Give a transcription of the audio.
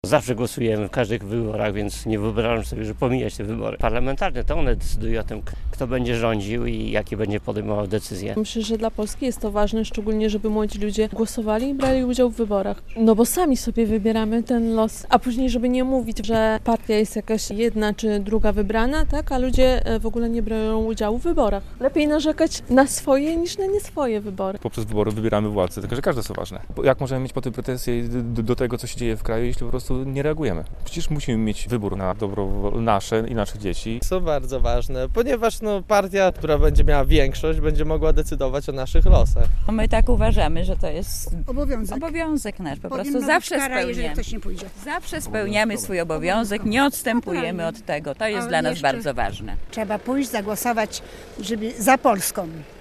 Zawsze głosujemy w każdych wyborach, więc nie wyobrażam sobie, że pomijać te wybory. Parlamentarne to one decydują o tym, kto będzie rządził i jakie będzie podejmował decyzje. Myślę, że dla Polski jest to ważne, szczególnie żeby młodzi ludzie głosowali i brali udział w wyborach. No bo sami sobie wybieramy ten los, a później żeby nie mówić, że partia jest jakaś jedna czy druga wybrana, tak, a ludzie w ogóle nie biorą udziału w wyborach. Lepiej narzekać na swoje niż na nie swoje wybory. Poprzez wybory wybieramy władze, tylko że każde są ważne. Jak możemy mieć potem pretensje do tego, co się dzieje w kraju, jeśli po prostu nie reagujemy? Przecież musimy mieć wybór na dobro nasze i naszych dzieci. Są bardzo ważne, ponieważ partia, która będzie miała większość, będzie mogła decydować o naszych losach. My tak uważamy, że to jest obowiązek nasz. Po Powinna prostu zawsze być kara, jeżeli spełniamy. ktoś nie pójdzie. Zawsze spełniamy swój obowiązek, nie odstępujemy od tego. To jest dla nas bardzo ważne. Trzeba pójść, zagłosować, żeby za Polską.